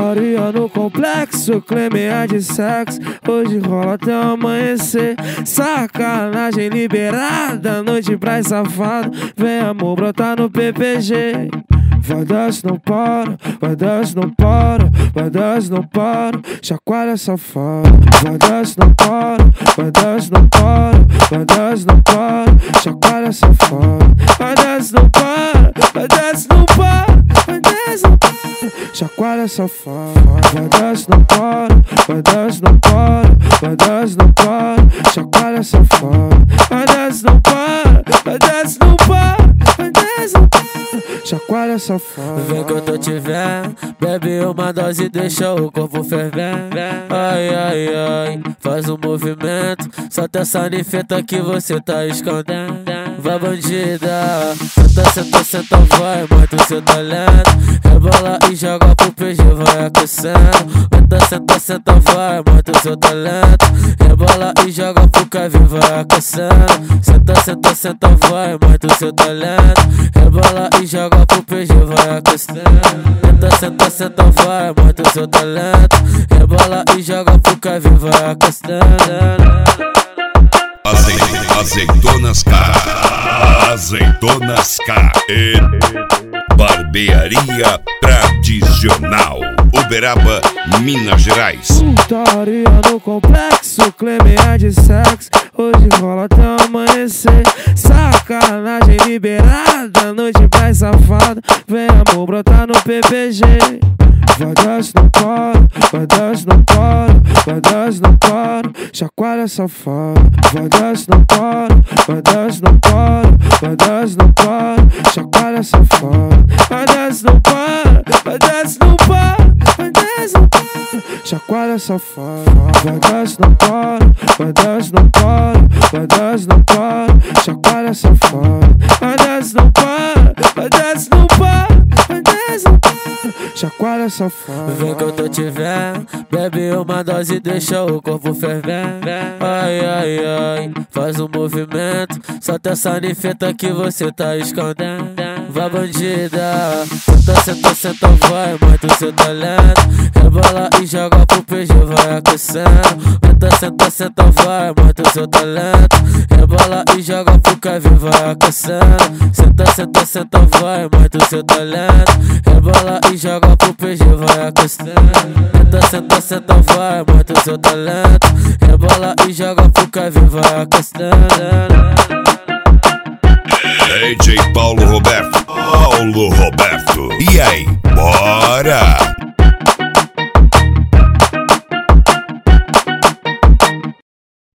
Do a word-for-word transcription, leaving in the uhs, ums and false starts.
Putaria no complexo, clima de sexo. Hoje rola até o amanhecer. Sacanagem liberada, noite pra safado. Vem amor brotar no P P G. Vai desce, não para, vai desce, não para, vai desce, não para, chacoalha safado. Vai desce, não para, vai desce, não para, vai desce, não para, chacoalha safado. Vai desce, não para, vai desce, não para, vai desce, não para, chacoalha safado. Vai desce, não para, vai desce, não para, vai desce, não para, chacoalha safado. Vai desce, não para, vai desce, não para, vai desce, não para, chacoalha safado. Vem que eu tô te vendo, bebe uma dose e deixa o corpo fervendo. Ai, ai, ai, faz um movimento, solta essa ninfeta que você tá escondendo. Vai bandida, senta, senta, senta, vai, mostra o seu talento. Rebola e joga pro P G, vai aquecendo. Senta, senta, senta, vai, mostra o seu talento. Rebola e joga pro Kevin, vai aquecendo. Senta, senta, senta, vai, mostra o seu talento. Rebola e joga pro P G, vai aquecendo. Senta, senta, senta, vai, mostra o seu talento. Rebola e joga pro Kevin, vai aquecendo. Azeitonas K, Azeitonas K e Barbearia Tradicional, Uberaba, Minas Gerais. Putaria no complexo, clima de sexo. Hoje rola até o amanhecer. Sacanagem liberada, noite mais safado. Vem amor brotar no P P G. Vai desce, não para, vai desce, não para, vai desce, não para, chacoalha safado. Vai desce, não para, vai desce, não para, vai desce, não para, chacoalha safado. Vai desce, não para, vai desce, não para, vai desce, não para, chacoalha safado. Vai desce, não para, vai desce, não para, vai desce, não para, chacoalha safado. Vai desce, não para, vai desce, não para, vai desce, não para, chacoalha safado. Vem que eu tô te vendo, bebe uma dose e deixa o corpo fervendo. Ai, ai, ai, faz um movimento, solta essa ninfeta que você tá escondendo. Vai bandida, senta, senta, senta, vai, mostra o seu talento. Rebola e joga pro P G, vai aquecendo. Senta, senta, senta, vai, mostra o seu talento. Rebola e joga pro Kevin, vai aquecendo. Senta, senta, senta, vai, mostra o seu talento. Rebola e joga pro P G, vai aquecendo. Senta, senta, senta, vai, mostra o seu talento. Rebola e joga pro Kevin, vai aquecendo. D J Paulo Roberto, Paulo Roberto. E aí, bora?